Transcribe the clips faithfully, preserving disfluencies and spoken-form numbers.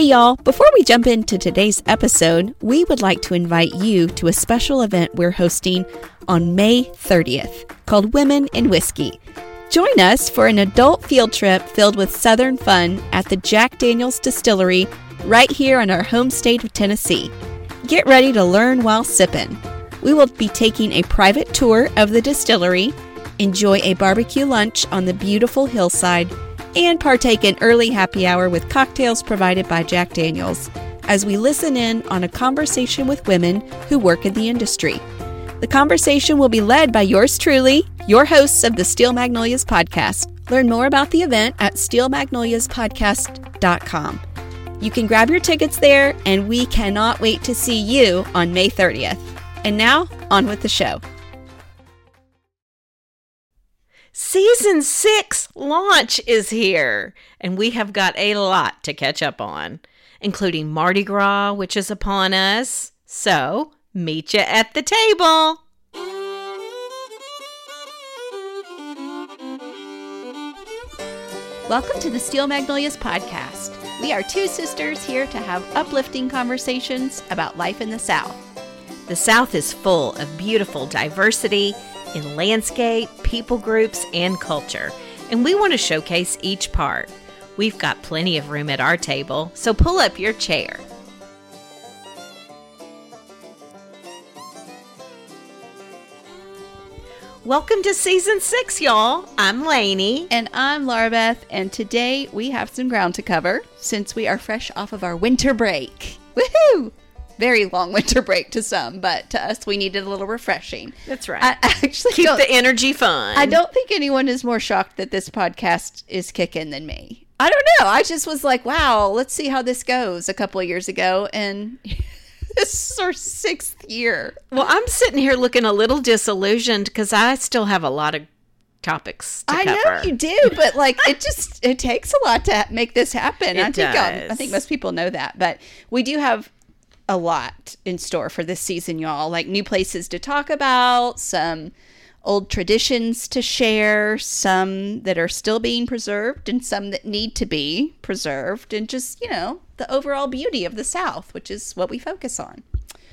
Hey y'all, before we jump into today's episode, we would like to invite you to a special event we're hosting on May thirtieth called Women in Whiskey. Join us for an adult field trip filled with Southern fun at the Jack Daniel's Distillery right here in our home state of Tennessee. Get ready to learn while sipping. We will be taking a private tour of the distillery, enjoy a barbecue lunch on the beautiful hillside, and partake in early happy hour with cocktails provided by Jack Daniel's as we listen in on a conversation with women who work in the industry. The conversation will be led by yours truly, your hosts of the Steel Magnolias podcast. Learn more about the event at steel magnolias podcast dot com. You can grab your tickets there, and we cannot wait to see you on May thirtieth. And now, on with the show. Season six launch is here, and we have got a lot to catch up on, including Mardi Gras, which is upon us. So, meet you at the table. Welcome to the Steel Magnolias podcast. We are two sisters here to have uplifting conversations about life in the South. The South is full of beautiful diversity in landscape, people groups, and culture, and we want to showcase each part. We've got plenty of room at our table, so pull up your chair. Welcome to Season six, y'all. I'm Lainey. And I'm Laura Beth, and today we have some ground to cover since we are fresh off of our winter break. Woohoo! Very long winter break to some, but to us, we needed a little refreshing. That's right. I actually Keep don't, the energy fun. I don't think anyone is more shocked that this podcast is kicking than me. I don't know. I just was like, wow, let's see how this goes a couple of years ago, and this is our sixth year. Well, I'm sitting here looking a little disillusioned because I still have a lot of topics to I cover. know you do, but like it just it takes a lot to make this happen. It I think does. um, I think most people know that, but we do have a lot in store for this season, y'all. Like new places to talk about, some old traditions to share, some that are still being preserved and some that need to be preserved, and just, you know, the overall beauty of the South, which is what we focus on.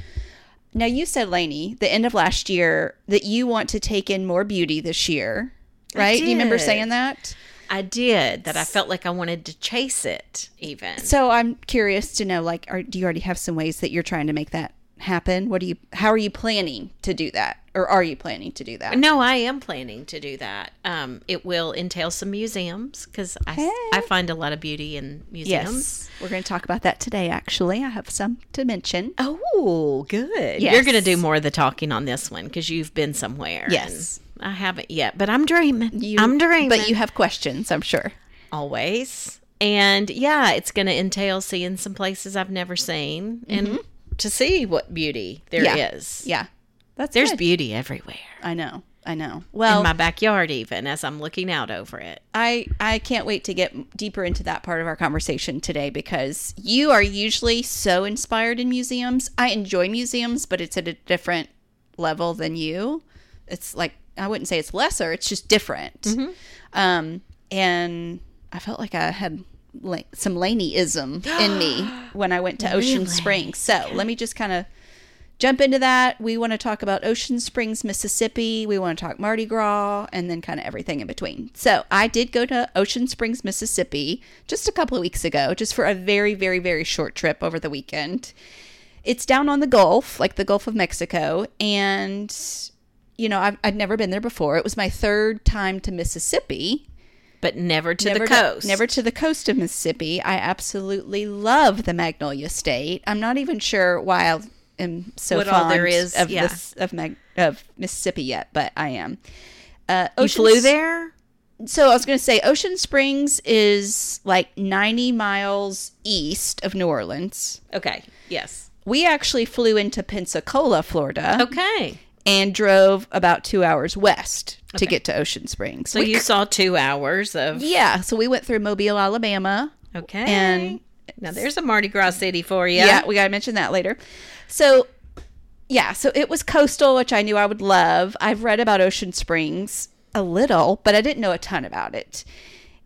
Now, you said, Lainey, the end of last year that you want to take in more beauty this year, right? Do you remember saying that? I did, that I felt like I wanted to chase it even. So I'm curious to know, like, are, do you already have some ways that you're trying to make that happen? What do you, how are you planning to do that? Or are you planning to do that? No, I am planning to do that. Um, it will entail some museums because I, Hey. I find a lot of beauty in museums. Yes. We're going to talk about that today, actually. I have some to mention. Oh, good. Yes. You're going to do more of the talking on this one because you've been somewhere. Yes. I haven't yet, but I'm dreaming. You, I'm dreaming. But you have questions, I'm sure. Always. And yeah, it's going to entail seeing some places I've never seen and Mm-hmm. to see what beauty there yeah. is. Yeah. That's There's good. beauty everywhere. I know. I know. Well, in my backyard even, as I'm looking out over it. I, I can't wait to get deeper into that part of our conversation today because you are usually so inspired in museums. I enjoy museums, but it's at a different level than you. It's like, I wouldn't say it's lesser, it's just different. Mm-hmm. Um, and I felt like I had la- some Laney-ism in me when I went to Ocean Really? Springs. So let me just kind of jump into that. We want to talk about Ocean Springs, Mississippi. We want to talk Mardi Gras and then kind of everything in between. So I did go to Ocean Springs, Mississippi just a couple of weeks ago, just for a very, very, very short trip over the weekend. It's down on the Gulf, like the Gulf of Mexico. And, you know, I've, I'd never been there before. It was my third time to Mississippi. But never to Never the coast. never to the coast of Mississippi. I absolutely love the Magnolia State. I'm not even sure why I am so What all fond there is, of yeah. this of Mag, of Mississippi yet, but I am. Uh, You Ocean flew S- there? So I was going to say Ocean Springs is like ninety miles east of New Orleans. Okay. Yes. We actually flew into Pensacola, Florida, Okay. and drove about two hours west to Okay. get to Ocean Springs. So We- you saw two hours of... yeah, so we went through Mobile, Alabama. Okay. And now there's a Mardi Gras city for you. Yeah, we got to mention that later. So, yeah, so it was coastal, which I knew I would love. I've read about Ocean Springs a little, but I didn't know a ton about it.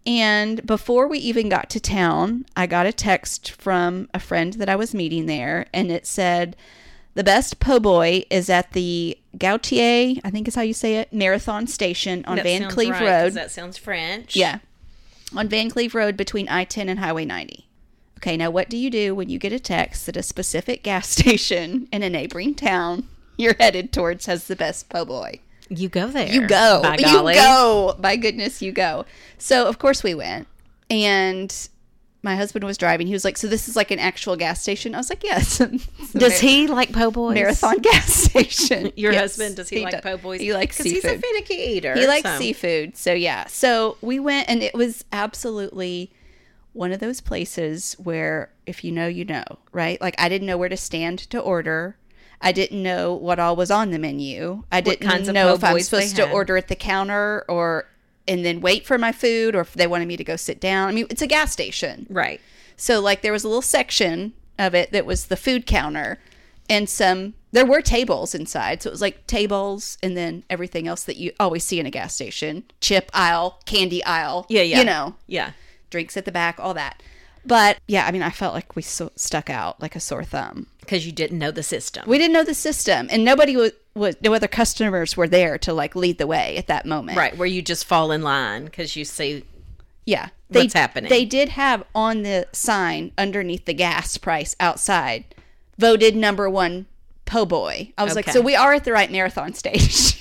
And before we even got to town, I got a text from a friend that I was meeting there, and it said, the best po' boy is at the Gautier, I think is how you say it, Marathon Station on That Van sounds Cleve right, 'cause Road. that sounds French. Yeah. On Van Cleve Road between I ten and Highway ninety. Okay, now what do you do when you get a text that a specific gas station in a neighboring town you're headed towards has the best po' boy? You go there. You go. By You golly. go. By goodness, you go. So, of course, we went. And my husband was driving. He was like, so this is like an actual gas station? I was like, yes. Does he like po' boys? Marathon gas station. Your Yes, husband, does he, like does. po' boys? He likes Because he's a seafood. finicky eater. He likes so. seafood. So, yeah. So, we went, and it was absolutely one of those places where if you know, you know, right? Like, I didn't know where to stand to order. I didn't know what all was on the menu. I didn't kinds of know po' if I was boys they supposed to had. order at the counter or and then wait for my food, or if they wanted me to go sit down. I mean, it's a gas station. Right. So, like, there was a little section of it that was the food counter, and some, there were tables inside. So, it was like tables and then everything else that you always see in a gas station. Chip aisle, candy aisle. Yeah, yeah. You know, Yeah. drinks at the back, all that. But, yeah, I mean, I felt like we so, stuck out like a sore thumb. Because you didn't know the system. We didn't know the system, and nobody was, was, no other customers were there to, like, lead the way at that moment. Right. Where you just fall in line because you see. Yeah. What's they, happening. They did have on the sign underneath the gas price outside, voted number one po' boy. I was like, Okay. so we are at the right marathon stage.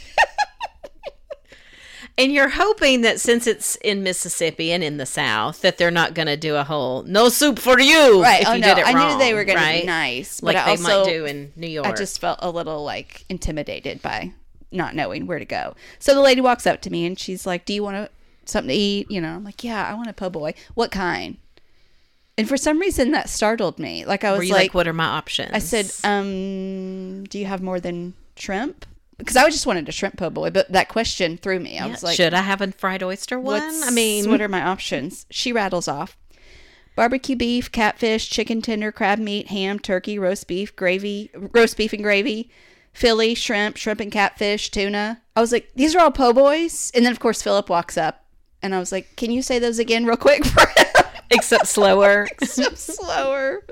And you're hoping that since it's in Mississippi and in the South, that they're not going to do a whole no soup for you. Right. If Oh, you no. did it I wrong, knew they were going right? to be nice. Like but they I also, might do in New York. I just felt a little, like, intimidated by not knowing where to go. So the lady walks up to me, and she's like, do you want to, something to eat? You know, I'm like, yeah, I want a po' boy. What kind? And for some reason, that startled me. Like, I was Were you like, like, what are my options? I said, um, do you have more than shrimp? Because I just wanted a shrimp po' boy, but that question threw me. I Yeah, was like, should I have a fried oyster one? what's- I mean, what are my options? She rattles off barbecue beef, catfish, chicken tender, crab meat, ham, turkey, roast beef, gravy, roast beef and gravy, Philly, shrimp, shrimp and catfish, tuna. I was like, these are all po' boys. And then, of course, Philip walks up, and I was like, can you say those again real quick for him? except slower. Except slower.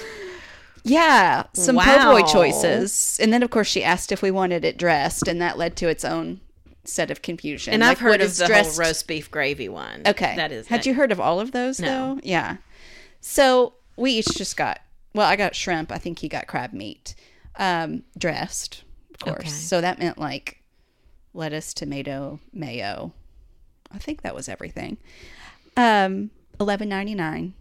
Yeah, some po' Wow. boy choices. And then, of course, she asked if we wanted it dressed, and that led to its own set of confusion. And Like, I've heard what of is the dressed- whole roast beef gravy one. Okay. That is Had that- you heard of all of those, No. though? Yeah. So we each just got, well, I got shrimp. I think he got crab meat um, dressed, of course. Okay. So that meant, like, lettuce, tomato, mayo. I think that was everything. Um, eleven ninety-nine.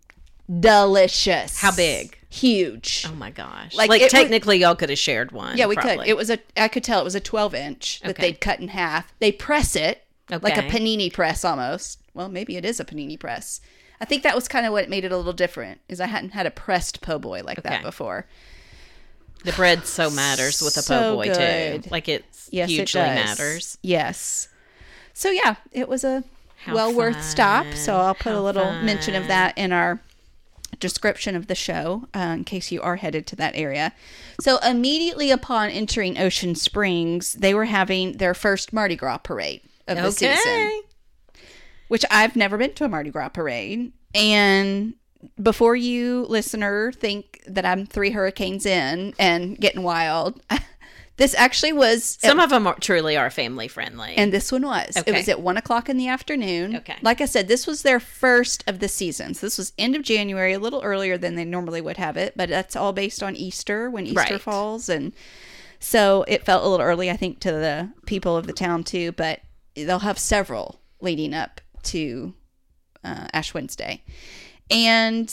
Delicious. How big? Huge. Oh my gosh! Like, Like, it was- technically, y'all could have shared one. Yeah, we probably. could. It was a. I could tell it was a twelve inch that Okay. they'd cut in half. They press it like a Okay. panini press almost. Well, maybe it is a panini press. I think that was kind of what made it a little different. Is I hadn't had a pressed po' boy like that Okay. before. The bread so matters with a So po' boy good. too. Like it Yes, hugely it does. matters. Yes. So yeah, it was a How well worth stop. So fun. I'll put How a little mention of fun. that in our description of the show uh, in case you are headed to that area. So immediately upon entering Ocean Springs, they were having their first Mardi Gras parade of the season, Okay. which I've never been to a Mardi Gras parade. And before you, listener, think that I'm three hurricanes in and getting wild, this actually was... Some of them are, truly are family friendly. And this one was. It Okay. was at one o'clock in the afternoon. Okay. Like I said, this was their first of the season. So this was end of January, a little earlier than they normally would have it. But that's all based on Easter, when Easter Right. falls. And so it felt a little early, I think, to the people of the town too. But they'll have several leading up to uh, Ash Wednesday. And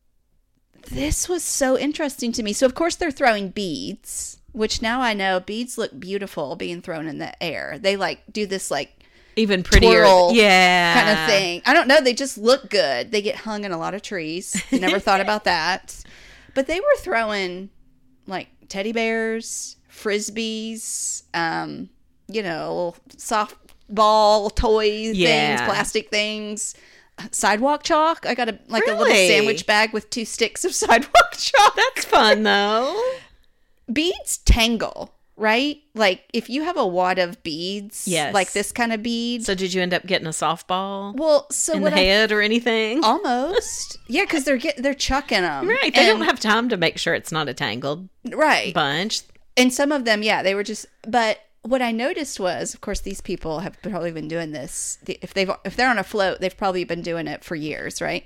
this was so interesting to me. So, of course, they're throwing beads, which now I know beads look beautiful being thrown in the air. They like do this like Even prettier. twirl yeah. kind of thing. I don't know. They just look good. They get hung in a lot of trees. Never thought about that. But they were throwing like teddy bears, frisbees, um, you know, softball toy Yeah. things, plastic things. Sidewalk chalk. I got a like a little Really? sandwich bag with two sticks of sidewalk chalk. That's fun though. Beads tangle, right? Like if you have a wad of beads, Yes. like this kind of bead. So did you end up getting a softball Well, so in what the I- head or anything? almost. Yeah, because they're get, they're chucking them. Right. They And- don't have time to make sure it's not a tangled right. bunch. And some of them, yeah, they were just. But what I noticed was, of course, these people have probably been doing this. If they've if they're on a float, they've probably been doing it for years, right?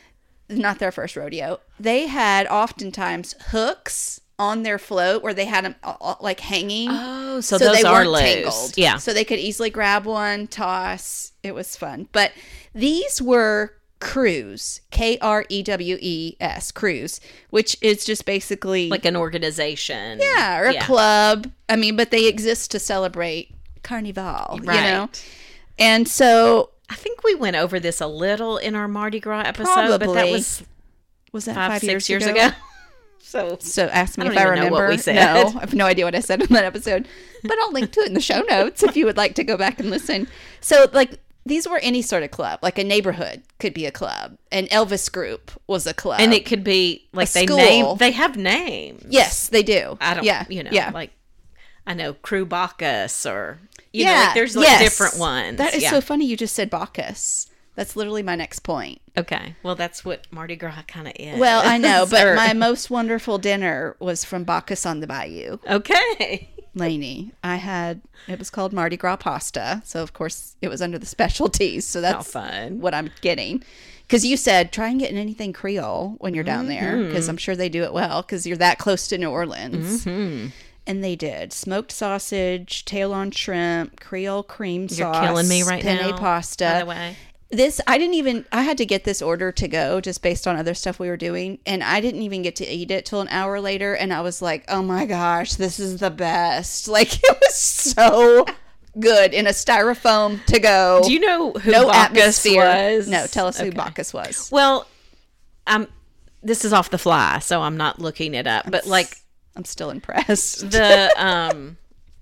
Not their first rodeo. They had oftentimes hooks on their float where they had them uh, like hanging. Oh, so, those they are weren't loose. tangled. Yeah. So they could easily grab one, toss. It was fun. But these were crews, K R E W E S, crews, which is just basically Like an organization. yeah, or a club. I mean, but they exist to celebrate Carnival, Right. you know? And so I think we went over this a little in our Mardi Gras episode, but that Probably. was was that five, five, six years, years ago? ago. So So ask me I if don't I even know remember. what we said. No, I have no idea what I said in that episode, but I'll link to it in the show notes if you would like to go back and listen. So, like, these were any sort of club, like a neighborhood could be a club. An Elvis group was a club, and it could be like A they school. name they have names. yes, they do. I don't Yeah, you know, yeah. like I know Crew Bacchus or you yeah, know, like there's like yes. different ones. That is yeah. so funny. You just said Bacchus. That's literally my next point. Okay. Well, that's what Mardi Gras kind of is. Well, I know, but Or- my most wonderful dinner was from Bacchus on the Bayou. Okay. Laney. I had, it was called Mardi Gras pasta. So, of course, it was under the specialties. So that's fun. what I'm getting. Because you said, try and get anything Creole when you're down there. Mm-hmm. Because I'm sure they do it well. Because you're that close to New Orleans. Mm-hmm. And they did. Smoked sausage, tail on shrimp, Creole cream You're sauce. killing me right penne now. pasta. By the way. This, I didn't even, I had to get this order to go just based on other stuff we were doing. And I didn't even get to eat it till an hour later. And I was like, oh my gosh, this is the best. Like, it was so good in a styrofoam to go. Do you know who no Bacchus atmosphere. was? No, tell us who Okay. Bacchus was. Well, I'm. This is off the fly, so I'm not looking it up. But like I'm still impressed. the um,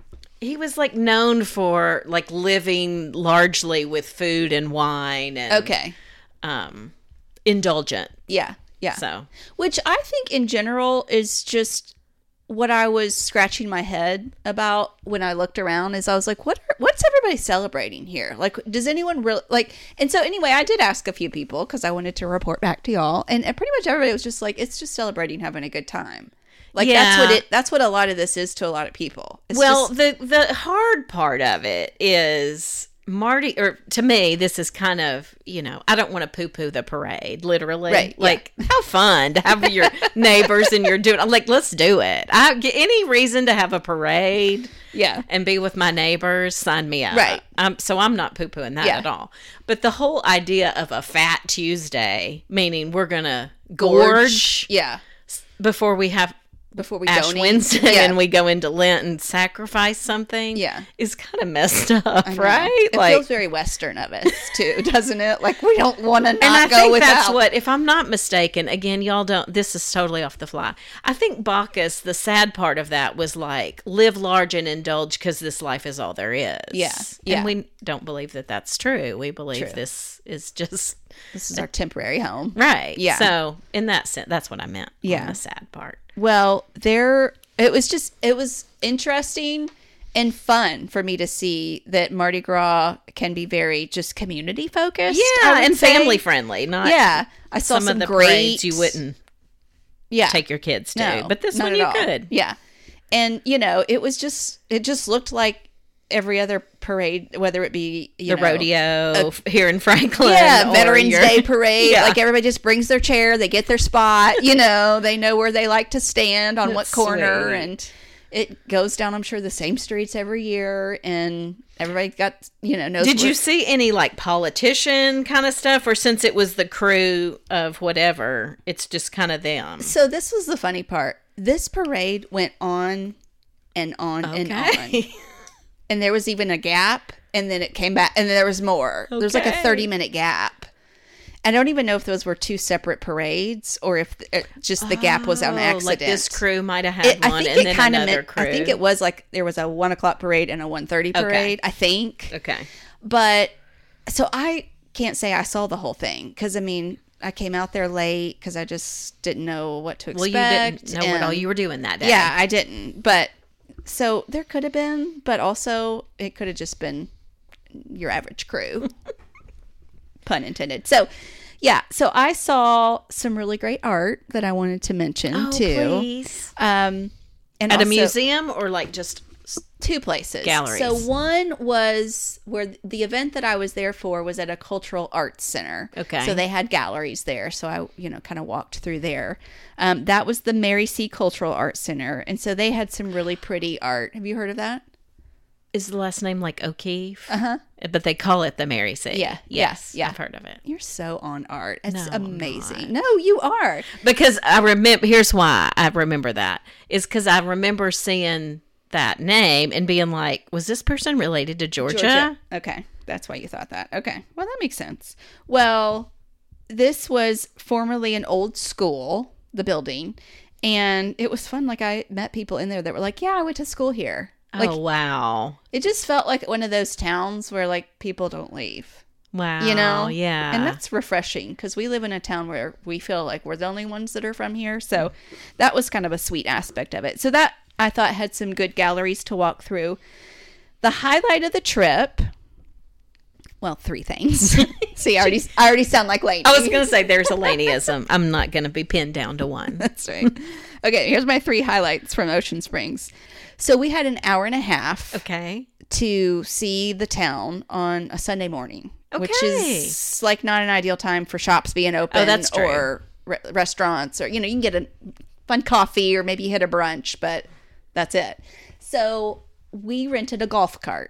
he was like known for like living largely with food and wine and Okay. um, indulgent. Yeah. Yeah. So Which I think in general is just what I was scratching my head about when I looked around is I was like, what are, what's everybody celebrating here? Like, does anyone really like, and so anyway, I did ask a few people cause I wanted to report back to y'all and, and pretty much everybody was just like, it's just celebrating having a good time. Like that's what Yeah. it, that's what a lot of this is to a lot of people. It's well, just- the the hard part of it is Marty, or to me, this is kind of, you know, I don't want to poo poo the parade, literally. Right, yeah. Like, how fun to have your neighbors and you're doing, I'm like, let's do it. I get any reason to have a parade yeah. and be with my neighbors, sign me up. Right. Um, so I'm not poo pooing that Yeah. at all. But the whole idea of a Fat Tuesday, meaning we're going to gorge Yeah. before we have Before we Ash donate. Wednesday Yeah. and we go into Lent and sacrifice something, Yeah. is kind of messed up, I know. right? It feels very Western of us too, doesn't it? Like we don't want to not and I go think without. that's what, if I'm not mistaken, again, y'all don't, this is totally off the fly. I think Bacchus, the sad part of that was like, live large and indulge because this life is all there is. Yeah, yeah. And we don't believe that that's true. We believe True. this is just, This is our temporary home. right. Yeah. So in that sense, that's what I meant. Yeah. On the sad part. Well, there it was just it was interesting and fun for me to see that Mardi Gras can be very just community focused. I Yeah. would And say. family friendly, not Yeah, I saw some, some, of the great parades you wouldn't yeah take your kids to. no, but this not one at you all. could. Yeah, and you know it was just it just looked like every other parade, whether it be you The know, rodeo here in Franklin. Yeah, or Veterans your- Day parade. Yeah. Like everybody just brings their chair, they get their spot, you know, they know where they like to stand on That's what corner sweet. and it goes down, I'm sure, the same streets every year and everybody got, you know, knows Did where- you see any like politician kind of stuff, or since it was the crew of whatever, it's just kind of them? So this was the funny part. This parade went on and on and on. Okay. And there was even a gap and then it came back and then there was more. There was like a Okay. thirty minute gap. I don't even know if those were two separate parades or if it, just the gap was on Oh, accident. Like this crew might have had It, one, I think and it then kind of another meant. crew. I think it was like there was a one o'clock parade and a one thirty parade. I think, Okay. but so I can't say I saw the whole thing because I mean I came out there late because I just didn't know what to expect. Well, you didn't know what all and- you were doing that day. Yeah, I didn't. But So there could have been, but also it could have just been your average crew. Pun intended. So, yeah. So I saw some really great art that I wanted to mention Oh, too. please. Um, and At also, a museum or like just two places. Galleries. So one was where the event that I was there for was at a cultural arts center. Okay. So they had galleries there. So I, you know, kind of walked through there. Um, that was the Mary C. Cultural Arts Center. And so they had some really pretty art. Have you heard of that? Is the last name like O'Keefe? Uh-huh. But they call it the Mary C. Yeah. Yes. Yeah. I've heard of it. You're so on art. It's No, I'm amazing. No, you are. Because I remember, here's why I remember that, is because I remember seeing that name and being like, was this person related to Georgia? Georgia. Okay. That's why you thought that. Okay. Well, that makes sense. Well, this was formerly an old school, the building, and it was fun. Like, I met people in there that were like, yeah, I went to school here. Like, oh, wow. it just felt like one of those towns where, like, people don't leave. Wow. You know? Yeah. And that's refreshing because we live in a town where we feel like we're the only ones that are from here. So that was kind of a sweet aspect of it. So that, I thought, had some good galleries to walk through. The highlight of the trip, well, three things. See, I already, I already sound like Lainey. I was going to say there's a Laneyism. I'm not going to be pinned down to one. That's right. Okay, here's my three highlights from Ocean Springs. So we had an hour and a half Okay. to see the town on a Sunday morning, which Okay. is like not an ideal time for shops being open. Oh, that's true. Or re- restaurants, or, you know, you can get a fun coffee or maybe hit a brunch, but that's it. So we rented a golf cart.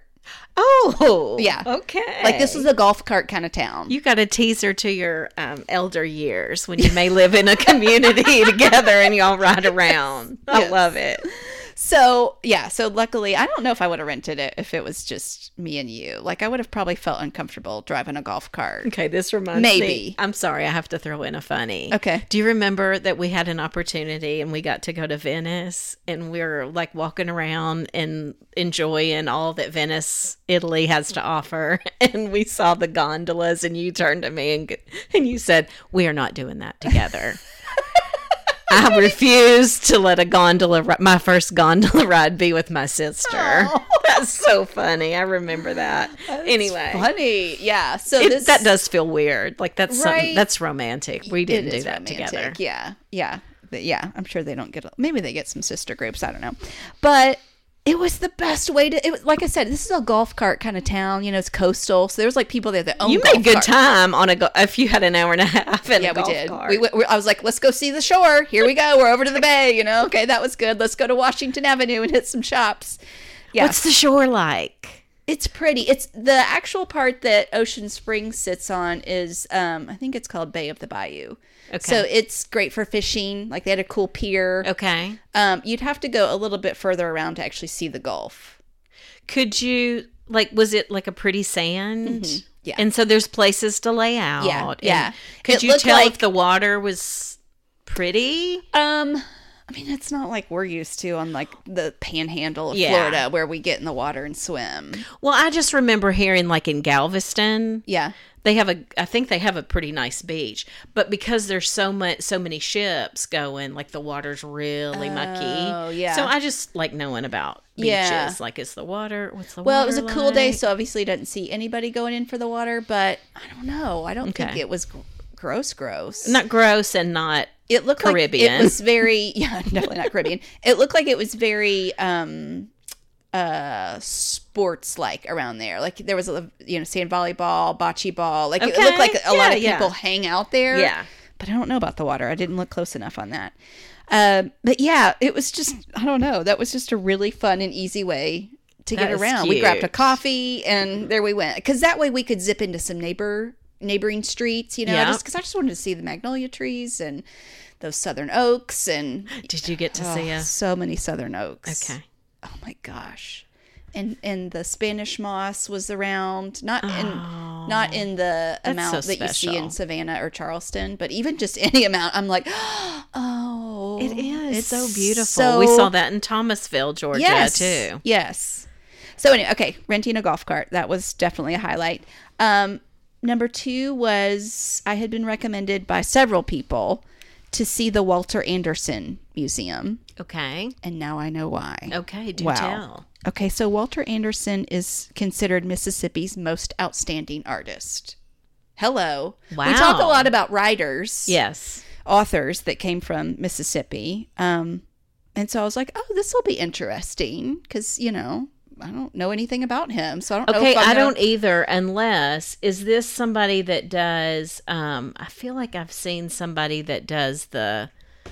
Oh. Yeah. Okay. Like, this was a golf cart kind of town. You got a teaser to your um, elder years when you may live in a community together and y'all ride around. I Yes. love it. So, yeah. So, luckily, I don't know if I would have rented it if it was just me and you. Like, I would have probably felt uncomfortable driving a golf cart. Okay, this reminds Maybe. me. I'm sorry, I have to throw in a funny. Okay. Do you remember that we had an opportunity and we got to go to Venice and we were like walking around and enjoying all that Venice, Italy has to offer, and we saw the gondolas and you turned to me and and you said, "We are not doing that together." I refuse to let a gondola, ri- my first gondola ride, be with my sister. Oh. That's so funny. I remember that. Anyway, Funny. Yeah. So, it, this. that does feel weird. Like that's something, Right. that's romantic. We It didn't do is that romantic. together. Yeah, yeah, But yeah. I'm sure they don't get. Maybe they get some sister groups. I don't know, but it was the best way to. It was, like I said, this is a golf cart kind of town. You know, it's coastal, so there's like people there that own. You golf made good carts. time on a go- if you had an hour and a half in Yeah, a we golf did. cart. We, went- we I was like, let's go see the shore. Here we go. We're over to the bay. You know, okay, that was good. Let's go to Washington Avenue and hit some shops. Yeah, What's the shore like? it's pretty. It's the actual part that Ocean Springs sits on is, um, I think it's called Bay of the Bayou. Okay. So it's great for fishing. Like, they had a cool pier. Okay. Um, you'd have to go a little bit further around to actually see the Gulf. Could you like? Was it like a pretty sand? Yeah. And so there's places to lay out. Yeah, and yeah. Could It you looked tell like- if the water was pretty? Um, I mean, it's not like we're used to on like the panhandle of Yeah. Florida where we get in the water and swim. Well, I just remember hearing like in Galveston. Yeah. They have a, I think they have a pretty nice beach, but because there's so much, so many ships going, like the water's really mucky. Oh, yeah. So I just like knowing about beaches. Yeah. Like, is the water? What's the Well, it water was a cool day, like? so obviously you didn't see anybody going in for the water, but I don't know. I don't think Okay. it was gr- gross, gross. Not gross and not. It looked like Caribbean. it was very, yeah, definitely not Caribbean. It looked like it was very um, uh, sports like around there. Like there was a, you know, sand volleyball, bocce ball. Like it Okay. looked like a lot Yeah, of yeah. people hang out there. Yeah. But I don't know about the water. I didn't look close enough on that. Um, but yeah, it was just, I don't know. That was just a really fun and easy way to That get is around. We grabbed a cute. coffee and there we went. Because that way we could zip into some neighbor neighboring streets, you know, Yeah. just because I just wanted to see the magnolia trees and those southern oaks and Did you get to oh, see us? so many southern oaks. Okay. Oh my gosh. And and the Spanish moss was around, not in not in the amount so that you see special. in Savannah or Charleston, but even just any amount, I'm like, oh, It is it's so beautiful. so- We saw that in Thomasville, Georgia, yes, too. Yes. So anyway, okay, renting a golf cart, that was definitely a highlight. Um, number two was I had been recommended by several people to see the Walter Anderson Museum. Okay. And now I know why. Okay, do wow. tell. Okay, so Walter Anderson is considered Mississippi's most outstanding artist. Hello. Wow. We talk a lot about writers. Yes. Authors that came from Mississippi. Um, and so I was like, oh, this will be interesting because, you know, I don't know anything about him. So I don't okay, know if I'm I gonna... don't either, unless, is this somebody that does, um, I feel like I've seen somebody that does the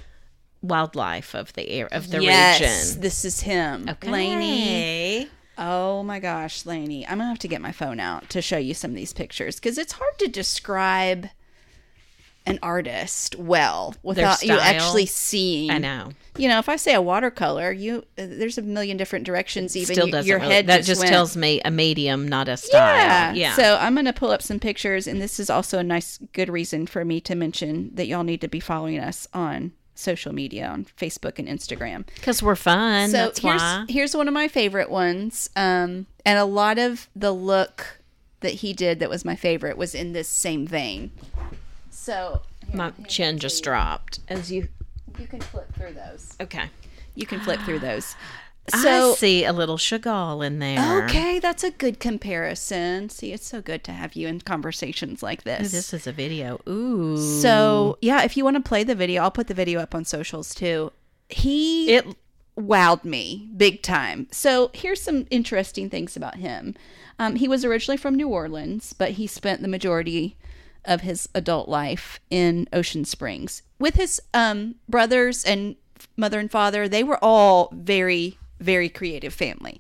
wildlife of the air, of the yes, region. This is him. Okay. Laney. Oh my gosh, Laney. I'm going to have to get my phone out to show you some of these pictures because it's hard to describe an artist well without you actually seeing. I know. You know, if I say a watercolor, you uh, there's a million different directions. Even Still you, doesn't your really, head that just, just went, tells me a medium, not a style. Yeah. Yeah. So I'm going to pull up some pictures, and this is also a nice, good reason for me to mention that y'all need to be following us on social media, on Facebook and Instagram, because we're fun. So that's here's why. here's one of my favorite ones, um, and a lot of the look that he did that was my favorite was in this same vein. So. Here, My here, chin just you. dropped as you. You can flip through those. Okay. You can flip through those. So I see a little Chagall in there. Okay, that's a good comparison. See, it's so good to have you in conversations like this. Ooh, this is a video. Ooh. So yeah, if you want to play the video, I'll put the video up on socials too. He it wowed me big time. So here's some interesting things about him. Um, he was originally from New Orleans, but he spent the majority of his adult life in Ocean Springs with his um, brothers and mother and father. They were all very, very creative family.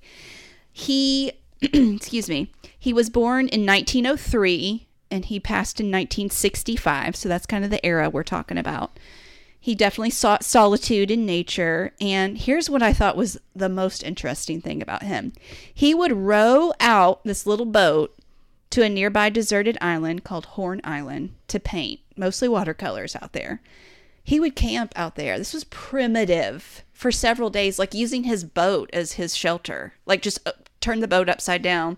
He, excuse me, he was born in nineteen oh three and he passed in nineteen sixty-five. So that's kind of the era we're talking about. He definitely sought solitude in nature. And here's what I thought was the most interesting thing about him. He would row out this little boat to a nearby deserted island called Horn Island to paint, mostly watercolors out there. He would camp out there. This was primitive for several days, like using his boat as his shelter, like just uh, turn the boat upside down.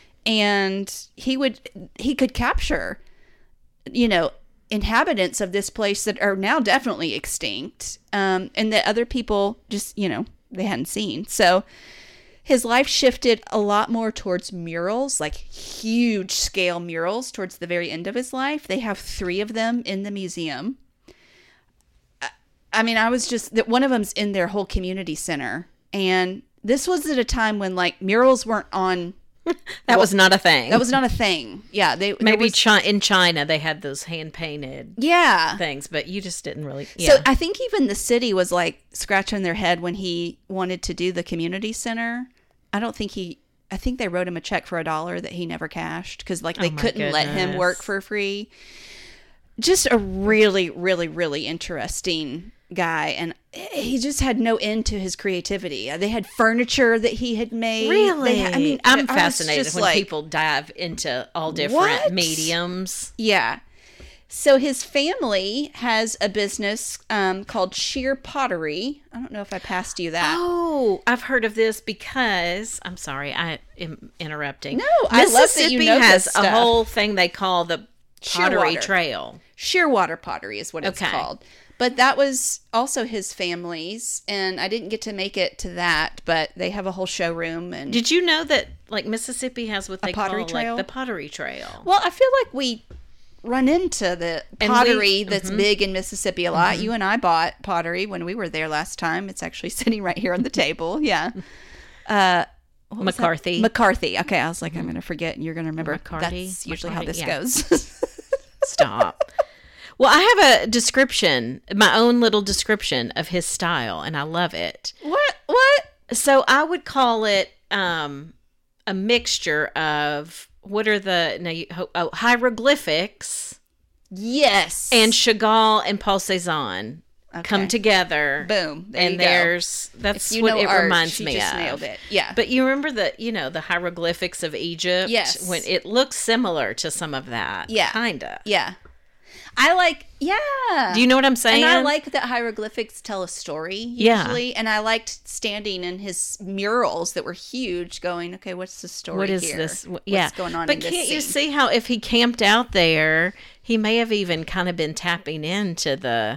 And he would, he could capture, you know, inhabitants of this place that are now definitely extinct, um, and that other people just, you know, they hadn't seen. So his life shifted a lot more towards murals, like huge scale murals towards the very end of his life. They have three of them in the museum. I mean, I was just, that one of them's in their whole community center. And this was at a time when like murals weren't on. that well, was not a thing. That was not a thing. Yeah. They Maybe was, chi- in China they had those hand painted yeah. things, but you just didn't really. Yeah. So I think even the city was like scratching their head when he wanted to do the community center. I don't think he, I think they wrote him a check for a dollar that he never cashed because like they oh couldn't goodness. let him work for free. Just a really, really, really interesting guy. And he just had no end to his creativity. They had furniture that he had made. Really? Had, I mean, I'm I fascinated when like, people dive into all different what? mediums. Yeah. So his family has a business um, called Sheer Pottery. I don't know if I passed you that. Oh, I've heard of this because, I'm sorry, I am interrupting. No, I love that Mississippi you know has this a stuff. whole thing they call the Pottery Shearwater. Trail. Shearwater Pottery is what it's Okay. called. But that was also his family's, and I didn't get to make it to that, but they have a whole showroom. And Did you know that, like, Mississippi has what they pottery call, trail? like, the Pottery Trail? Well, I feel like we run into the And pottery we- that's mhm. big in Mississippi a lot. You and I bought pottery when we were there last time. It's actually sitting right here on the table. Yeah. Uh, what was that? McCarthy. McCarthy. Okay, I was like, I'm going to forget, and you're going to remember. McCarty? That's usually McCarty, how yeah. this goes. Stop. Well, I have a description, my own little description of his style, and I love it. What? What? So I would call it um, a mixture of, what are the, now you, oh, hieroglyphics Yes. and Chagall and Paul Cézanne Okay. come together. Boom. There and you go. there's, that's If you what know it art, reminds she me just of. nailed it. Yeah. But you remember the, you know, the hieroglyphics of Egypt? Yes. When it looks similar to some of that. Yeah. Kinda. Yeah. I like, yeah. Do you know what I'm saying? And I like that hieroglyphics tell a story Yeah. usually. And I liked standing in his murals that were huge going, okay, what's the story What is here? this? What's Yeah. going on But in this can't you scene? see how if he camped out there, he may have even kind of been tapping into the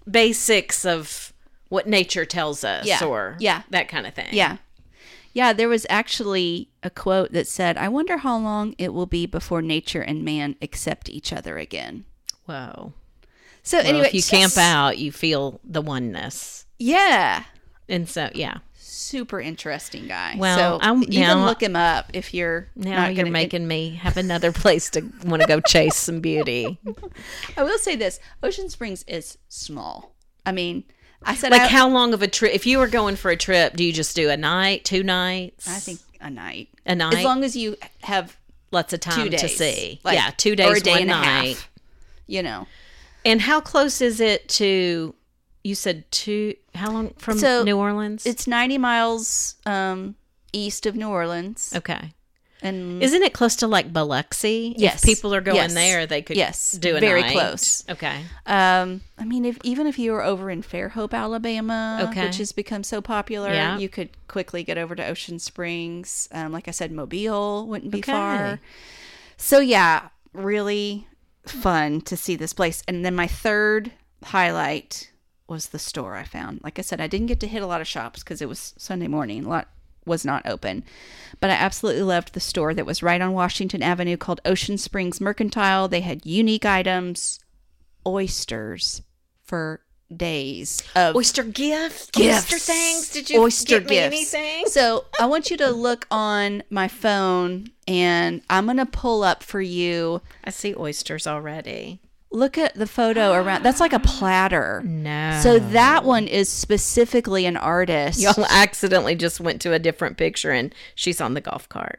basics of what nature tells us Yeah. or Yeah. that kind of thing. Yeah. Yeah, there was actually a quote that said, I wonder how long it will be before nature and man accept each other again. Whoa. So Well, anyway, if you just- camp out, you feel the oneness. Yeah. And so, yeah. Super interesting guy. Well, so I'm- you now- can look him up if you're Now not you're gonna, making me have another place to want to go chase some beauty. I will say this, Ocean Springs is small. I mean, I said Like I, how long of a trip? If you were going for a trip, do you just do a night, two nights? I think a night. A night? As long as you have Lots of time two days to see. like, yeah, two days, or a day one and night. a half. You know. And how close is it to, you said two, how long from So, New Orleans? It's ninety miles um, east of New Orleans. Okay. And Isn't it close to like Biloxi? Yes. If people are going Yes. there, they could Yes. do a Very night. close. Okay. Um, I mean, if even if you were over in Fairhope, Alabama, Okay. which has become so popular, Yeah. you could quickly get over to Ocean Springs. Um, like I said, Mobile wouldn't be Okay. far. So yeah, really fun to see this place. And then my third highlight was the store I found. Like I said, I didn't get to hit a lot of shops because it was Sunday morning. A lot was not open. But I absolutely loved the store that was right on Washington Avenue called Ocean Springs Mercantile. They had unique items, oysters for days of Oyster gifts? gifts. Oyster things? Did you oyster get me gifts. anything? So I want you to look on my phone and I'm going to pull up for you. I see oysters already. Look at the photo around. That's like a platter. No. So that one is specifically an artist. Y'all accidentally just went to a different picture and she's on the golf cart.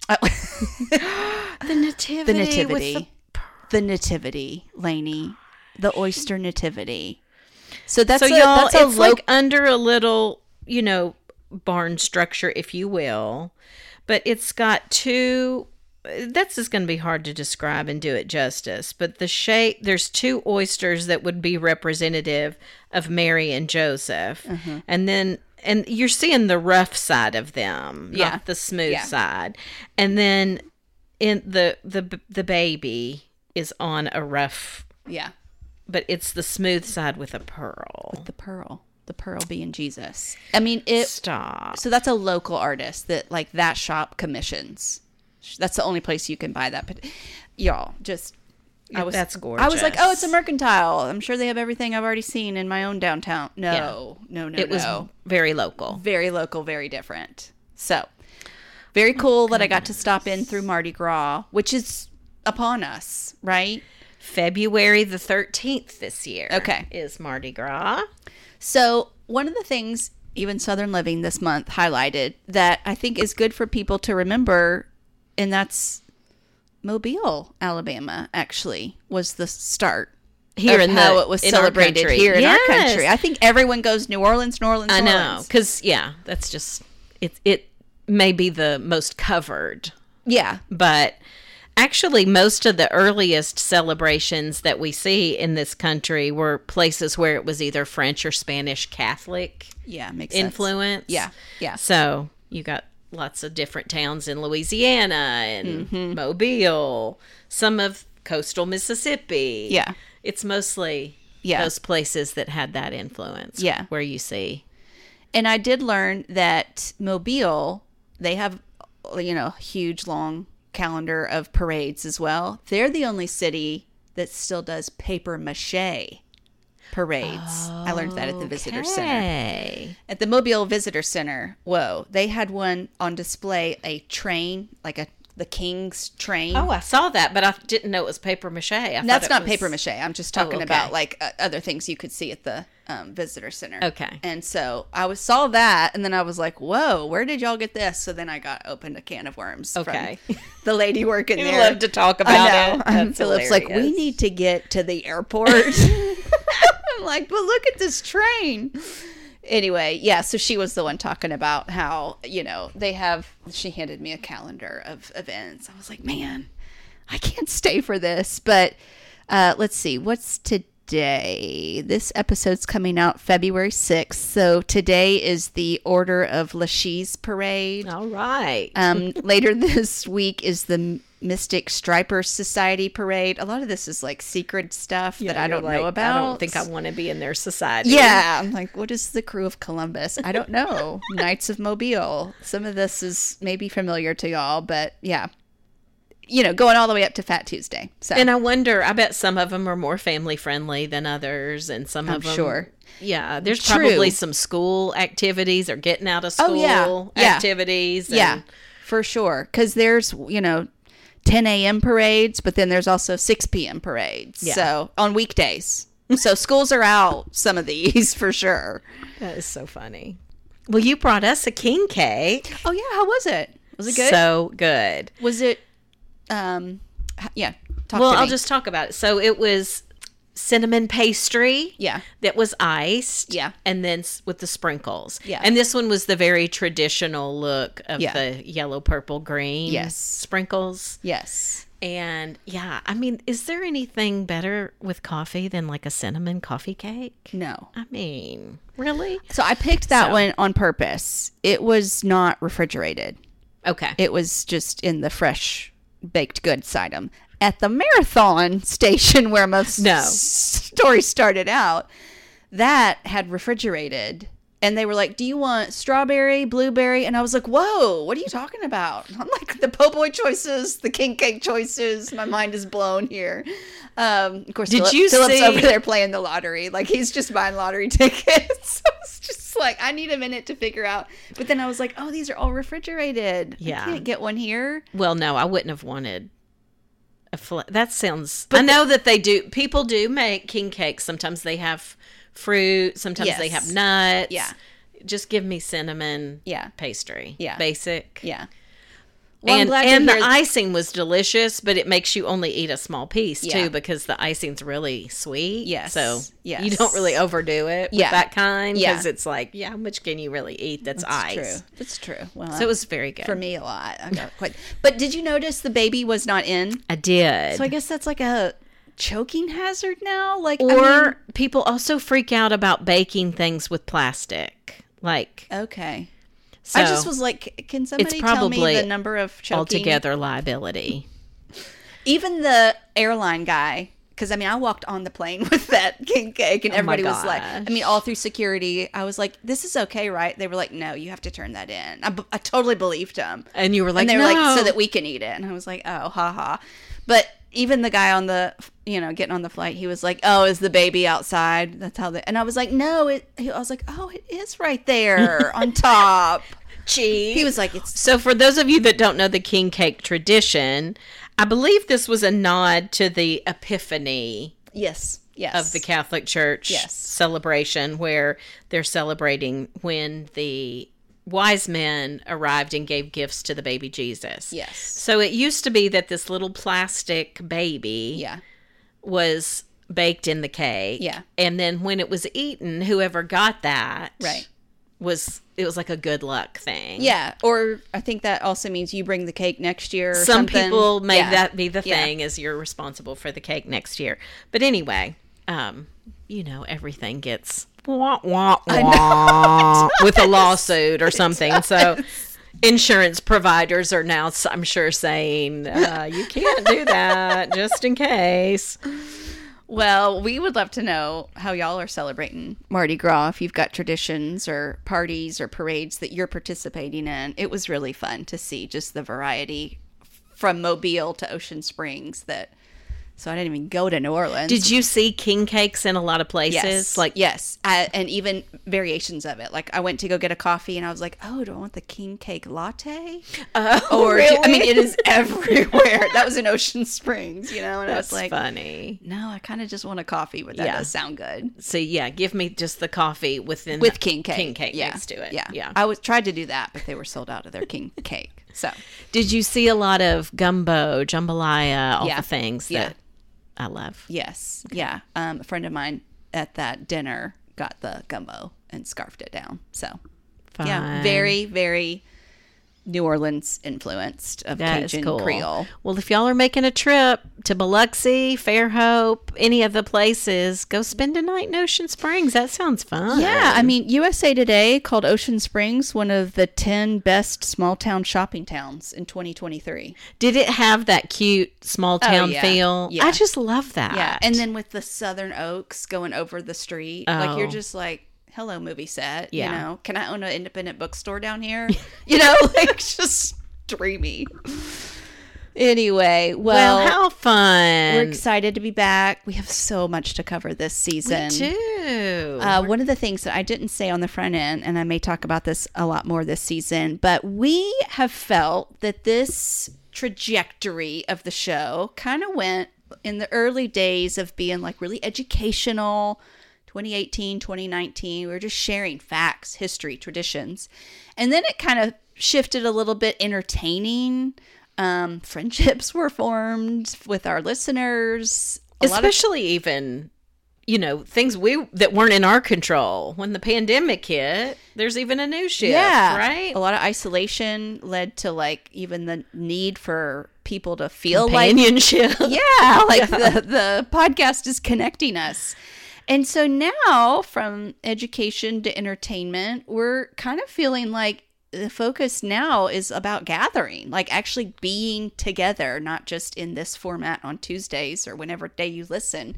The nativity. the nativity. With The nativity, Lainey. The oyster nativity. So that's so a, y'all, that's a it's lo- like under a little, you know, barn structure, if you will. But it's got two, that's just going to be hard to describe and do it justice. But the shape, there's two oysters that would be representative of Mary and Joseph. Mm-hmm. And then, and you're seeing the rough side of them, Yeah. not the smooth Yeah. side. And then in the, the, the baby is on a rough, yeah, but it's the smooth side with a pearl. the pearl. The pearl being Jesus. I mean, it Stop. so that's a local artist that like that shop commissions. That's the only place you can buy that. But y'all, just I was That's I was like, oh, it's a gorgeous. mercantile. I'm sure they have everything I've already seen in my own downtown. No, no, no, It was no. very local. Very local, very different. So very cool that I got to stop in through Mardi Gras, which is upon us, right? February the thirteenth this year. Okay. Is Mardi Gras. So one of the things even Southern Living this month highlighted that I think is good for people to remember, and that's Mobile, Alabama, actually, was the start Here of in how the- it was in our celebrated country. here in our Yes. country. I think everyone goes New Orleans, New Orleans, I New know. Orleans. Because, yeah, that's just, it, it may be the most covered. Yeah. But actually, most of the earliest celebrations that we see in this country were places where it was either French or Spanish Catholic Yeah, makes sense. influence. Yeah, yeah. So you got lots of different towns in Louisiana and Mm-hmm. Mobile, some of coastal Mississippi. Yeah. It's mostly Yeah. those places that had that influence. Yeah. Where you see. And I did learn that Mobile, they have, you know, huge long calendar of parades as well. They're the only city that still does paper mache parades. I learned that at the visitor center. Okay. At the Mobile Visitor Center, whoa, they had one on display, a train, like a the King's train. Oh, I saw that, but I didn't know it was paper mache. I thought That's it not was- paper mache. I'm just talking okay. about like uh, other things you could see at the um, visitor center. Okay. And so I was saw that, and then I was like, "Whoa, where did y'all get this?" So then I got opened a can of worms. Okay. From the lady working You there. love to talk I about know. it. And That's Philip's like, "We hilarious. need to get to the airport." I'm like, "But look at this train." Anyway, yeah, so she was the one talking about how, you know, they have, she handed me a calendar of events. I was like, man, I can't stay for this. But uh, let's see, what's today? today. This episode's coming out February sixth. So today is the Order of Lachise Parade. All right. Um, later this week is the Mystic Stripers Society Parade. A lot of this is like secret stuff Yeah, that I don't like, know about. I don't think I want to be in their society. Yeah. I'm like, what is the crew of Columbus? I don't know. Knights of Mobile. Some of this is maybe familiar to y'all, but yeah. You know, going all the way up to Fat Tuesday. So, And I wonder, I bet some of them are more family friendly than others, and some I'm of them, sure. Yeah, there's True. probably some school activities or getting out of school Oh, yeah. Yeah. activities. Yeah, and- for sure. Because there's, you know, ten a.m. parades, but then there's also six p.m. parades. Yeah. So on weekdays. So schools are out, some of these for sure. That is so funny. Well, you brought us a king cake. Oh, yeah. How was it? Was it good? So good. was it, um, h- yeah. Talk Well, to I'll me. just talk about it. So it was cinnamon pastry. Yeah. That was iced. Yeah. And then s- with the sprinkles. Yeah. And this one was the very traditional look of Yeah. the yellow, purple, green Yes. sprinkles. Yes. And yeah, I mean, is there anything better with coffee than like a cinnamon coffee cake? No. I mean, really? So I picked that So- one on purpose. It was not refrigerated. Okay. It was just in the fresh baked goods item. At the marathon station where most No. s- story started out, that had refrigerated. And they were like, do you want strawberry, blueberry? And I was like, whoa, what are you talking about? I'm like, the po' boy choices, the king cake choices. My mind is blown here. Um, of course, Did Philip, you Philip's see- over there playing the lottery. Like, he's just buying lottery tickets. So it's just like, I need a minute to figure out. But then I was like, oh, these are all refrigerated. Yeah. I can't get one here. Well, no, I wouldn't have wanted a fl- that sounds I know that they do people do make king cakes. Sometimes they have fruit, sometimes they Yes. have nuts. Yeah. Just give me cinnamon Yeah. pastry. Yeah. Basic. Yeah. Well, I'm and glad to and the hear- icing was delicious, but it makes you only eat a small piece Yeah. too, because the icing's really sweet. Yes. So Yes. you don't really overdo it with Yeah. that kind, Yeah. because it's like, yeah, how much can you really eat that's, That's ice? true. That's true. Well, So it was very good. for me a lot. I got quite. But did you notice the baby was not in? I did. So I guess that's like a choking hazard now. Like, I Or mean- people also freak out about baking things with plastic. Like, okay. so I just was like, can somebody tell me probably the number of choking? altogether liability. Even the airline guy, because I mean, I walked on the plane with that king cake, and Oh my everybody was like, gosh. I mean, all through security, I was like, this is okay, right? They were like, no, you have to turn that in. I, b- I totally believed them. And you were like, and they were no. like, so that we can eat it. And I was like, oh, haha. But even the guy on the, you know, getting on the flight, he was like, oh, is the baby outside? That's how they, and I was like, no, it, I was like, oh, it is right there on top. Cheese. He was like, it's, So for those of you that don't know the king cake tradition, I believe this was a nod to the Epiphany yes, yes. of the Catholic Church Yes. celebration, where they're celebrating when the wise men arrived and gave gifts to the baby Jesus. Yes. So it used to be that this little plastic baby Yeah. was baked in the cake. Yeah. And then when it was eaten, whoever got that Right. was it was like a good luck thing. Yeah. Or I think that also means you bring the cake next year or Some something. people make Yeah. that be the Yeah. thing, is you're responsible for the cake next year. But anyway, um, you know, everything gets wah, wah, wah, with a lawsuit or something. So insurance providers are now, I'm sure, saying, uh, you can't do that just in case. Well, we would love to know how y'all are celebrating Mardi Gras, if you've got traditions or parties or parades that you're participating in. It was really fun to see just the variety from Mobile to Ocean Springs. That so I didn't even go to New Orleans. Did you see king cakes in a lot of places? Yes, Like, yes, I, and even variations of it. Like I went to go get a coffee, and I was like, "Oh, do I want the king cake latte?" oh, Or really? I mean, it is everywhere. That was in Ocean Springs, you know. And That's I was like, funny. "No, I kind of just want a coffee, but that Yeah. does sound good." So yeah, give me just the coffee within With the king cake, king cake yeah. next to it. Yeah, yeah. I was tried to do that, but they were sold out of their king cake. So Did you see a lot of gumbo, jambalaya, all Yeah. the things Yeah. that I love? yes, yeah. Um, a friend of mine at that dinner got the gumbo and scarfed it down. So Fun. yeah, very, very New Orleans influenced of That is Cajun cool. Creole. Well, if y'all are making a trip to Biloxi, Fairhope, any of the places, go spend a night in Ocean Springs. That sounds fun. Yeah, I mean, U S A Today called Ocean Springs one of the ten best small town shopping towns in twenty twenty-three. Did it have that cute small town Oh, yeah. feel? Yeah. I just love that. Yeah, and then with the Southern Oaks going over the street, like you're Oh. just like, hello, movie set. Yeah. You know, can I own an independent bookstore down here? You know, like just dreamy. Anyway, well, Well, how fun. we're excited to be back. We have so much to cover this season. Me too. Uh, one of the things that I didn't say on the front end, and I may talk about this a lot more this season, but we have felt that this trajectory of the show kind of went in the early days of being like really educational. twenty eighteen, twenty nineteen, we were just sharing facts, history, traditions. And then it kind of shifted a little bit entertaining. Um, friendships were formed with our listeners. A lot of- Especially even, you know, things we that weren't in our control. When the pandemic hit, there's even a new shift, yeah, right? A lot of isolation led to like even the need for people to feel like, Companionship. yeah, like the, the podcast is connecting us. And so now from education to entertainment, we're kind of feeling like the focus now is about gathering, like actually being together, not just in this format on Tuesdays or whenever day you listen.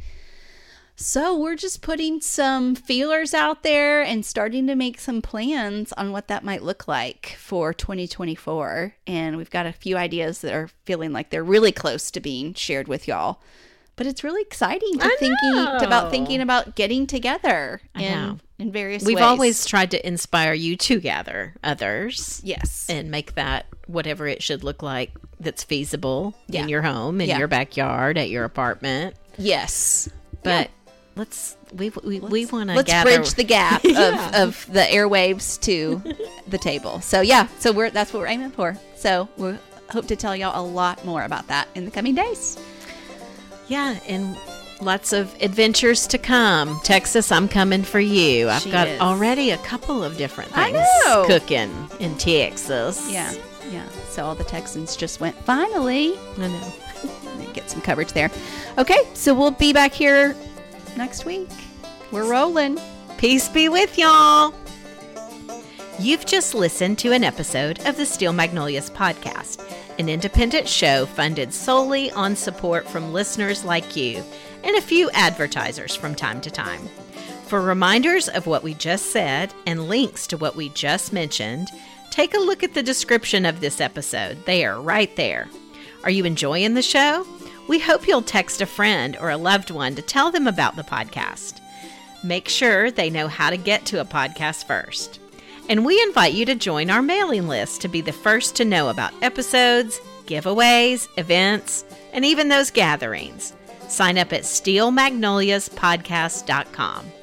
So we're just putting some feelers out there and starting to make some plans on what that might look like for twenty twenty-four. And we've got a few ideas that are feeling like they're really close to being shared with y'all. But it's really exciting to I thinking know. about thinking about getting together I know. in in various We've ways. always tried to inspire you to gather others. yes. And make that whatever it should look like that's feasible Yeah. in your home, in Yeah. your backyard, at your apartment. Yes. But let's we we, we want to Let's gather. bridge the gap Yeah. of, of the airwaves to the table. So yeah, so we're that's what we're aiming for. So we hope to tell y'all a lot more about that in the coming days. Yeah, and lots of adventures to come. Texas, I'm coming for you. I've She got is. already a couple of different I things know. cooking in Texas. Yeah, yeah. So all the Texans just went, finally, I know. get some coverage there. Okay, so we'll be back here next week. We're rolling. Peace be with y'all. You've just listened to an episode of the Steel Magnolias podcast, an independent show funded solely on support from listeners like you and a few advertisers from time to time. For reminders of what we just said and links to what we just mentioned, take a look at the description of this episode. They are right there. Are you enjoying the show? We hope you'll text a friend or a loved one to tell them about the podcast. Make sure they know how to get to a podcast first. And we invite you to join our mailing list to be the first to know about episodes, giveaways, events, and even those gatherings. Sign up at steel magnolias podcast dot com.